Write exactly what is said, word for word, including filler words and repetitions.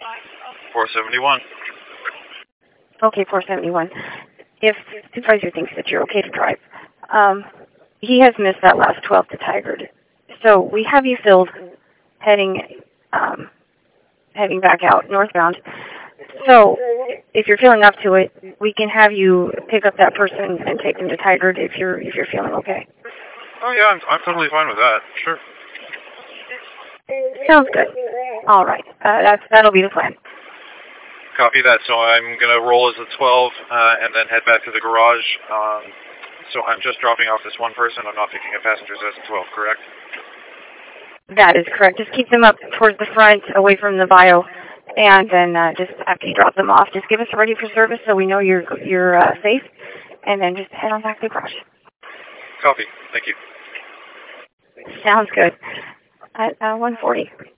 four seventy-one. Okay, four seventy-one. If the supervisor thinks that you're okay to drive, um, he has missed that last twelve to Tigard. So we have you filled heading um, heading back out northbound. So if you're feeling up to it, we can have you pick up that person and take them to Tigard if you're if you're feeling okay. Oh yeah, I'm I'm totally fine with that. Sure. Sounds good. All right, uh, that's that'll be the plan. Copy that. So I'm gonna roll as a twelve uh, and then head back to the garage. Um, so I'm just dropping off this one person. I'm not picking up passengers as a twelve, correct? That is correct. Just keep them up towards the front, away from the bio, and then uh, just after you drop them off, just give us ready for service so we know you're you're uh, safe, and then just head on back to the garage. Copy. Thank you. Sounds good. At uh, one forty.